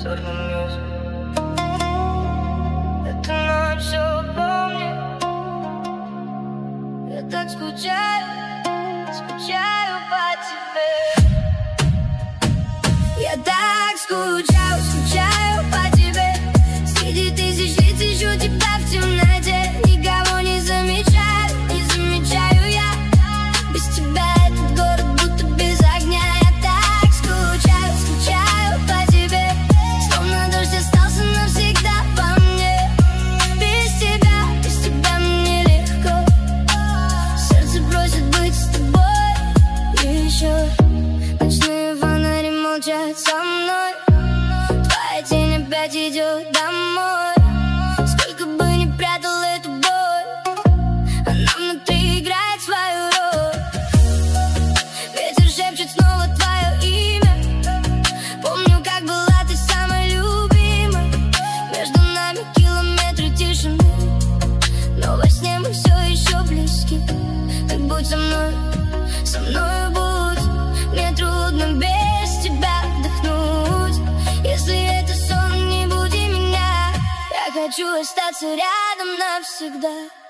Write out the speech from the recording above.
Эту ночь все помню. Я так скучаю, скучаю по тебе. Я так скучаю, скучаю по тебе. Среди тысяч лиц ищу тебя в темноте. Никого не замечаю, не замечаю я. Без тебя этот город будто без огня. Я так скучаю, скучаю по тебе. Словно дождь остался навсегда по мне. Без тебя мне легко. Сердце просит быть с тобой еще. Ночные фонари молчат со мной. Твоя тень опять идет домой. Сколько бы ни прятал эту боль, она внутри играет свою роль. Ветер шепчет снова твое имя. Помню, как была ты самой любимой. Между нами километры тишины, но во сне мы все еще близки. Так будь со мною будь. Мне трудно без тебя вдохнуть. Если это сон, не буди меня. Я хочу остаться рядом навсегда.